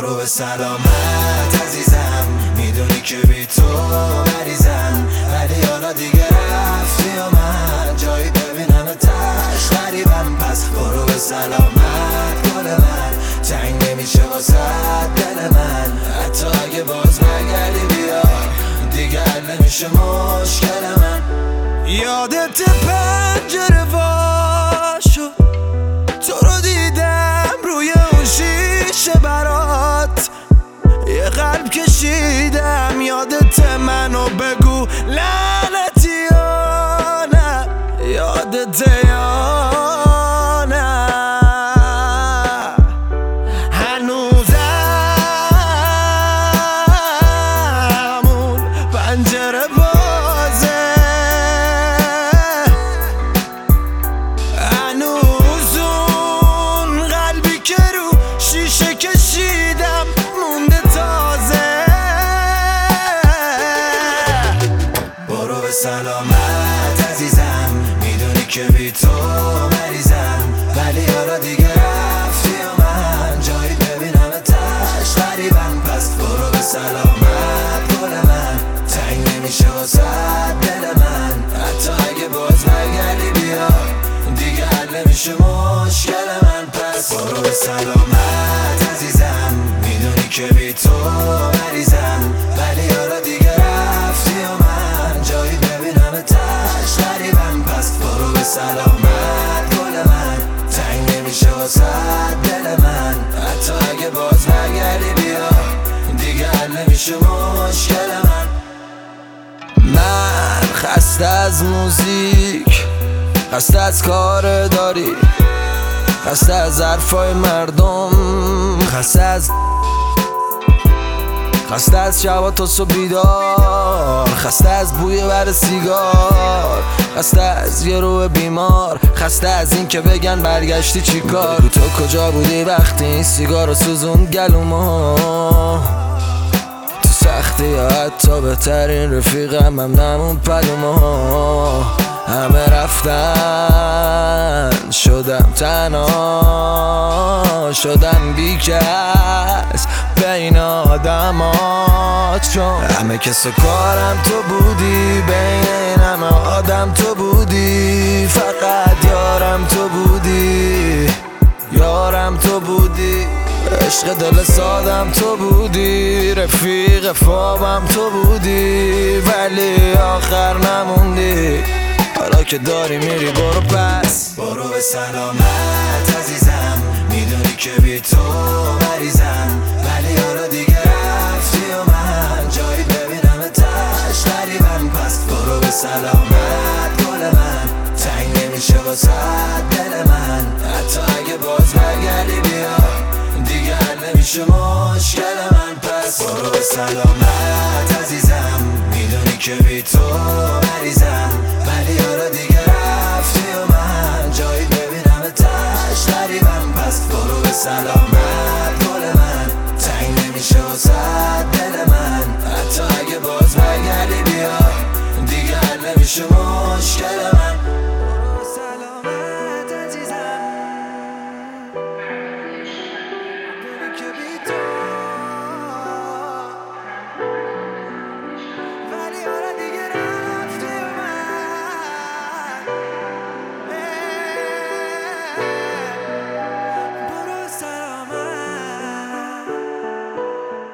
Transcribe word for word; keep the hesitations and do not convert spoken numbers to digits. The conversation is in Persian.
برو به سلامت عزیزم، میدونی که بی تو مریضم، ولی حالا دیگه رفتی و من جایی ببینم تش غریبم. پس برو به سلامت گل من، تنگ نمیشه واسه دل من، حتی اگه باز برگردی بیا دیگه حل نمیشه مشکل من. یادت پنجره وا شد، تو رو دیدم روی اون شیشه برات یه قلب کشیدم. یادت منو بگو لعنتی یا نه، یادت یا نه؟ هنوزم اون پنجره بازه، هنوز اون قلبی که رو شیشه کشیدم مونده تازه. برو به سلامت عزیزم، میدونی که بی تو مریضم، ولی حالا دیگه رفتی و من جایی ببینم تش غریبم. پس برو به سلامت گل من، تنگ نمیشه واسه دل من، حتی اگه باز برگردی بیا دیگه حل نمیشه مشکل من. پس برو به سلامت عزیزم، میدونی که بی تو مریضم، ولی حالا دیگه رفتی و من جایی ببینم تش غریبم. پس برو به سلامت گل من، تنگ نمیشه واسه دل من، حتی اگه باز برگردی بیا دیگه حل نمیشه مشکل من. من خسته از موزیک، خسته از کار داری، خسته از حرفای مردم، خسته از خسته از شبا تا صبح بیدار، خسته از بوی بر سیگار، خسته از یه روح بیمار، خسته از این که بگن برگشتی چی کار. تو کجا بودی وقتی این سیگار رو سوزوند گلومو؟ تو سختی یا حتی بهترین رفیقم هم نمون پلومو. همه رفتن شدم تنها، شدم بیکس بین آدمات، چون همه کس و کارم تو بودی، بین همه آدم تو بودی، فقط یارم تو بودی، یارم تو بودی، عشق دل سادم تو بودی، رفیق خوابم تو بودی، ولی آخر نموندی. حالا که داری میری برو پس، برو به سلامت عزیزم، میدونی که بی تو مریضم، ولی حالا دیگه رفتی و من جایی ببینم تش غریبم. پس برو به سلامت گل من، تنگ نمیشه واسه دل من، حتی اگه باز برگردی بیا دیگه حل نمیشه مشکل من. پس برو به سلامت عزیزم، میدونی که بی تو مریضم، ولی حالا دیگه رفتی و من جایی ببینم تش غریبم. پس برو به سلامت گل من، تنگ نمیشه واسه دل من، حتی اگه باز برگردی بیا دیگه حل نمیشه مشکل من.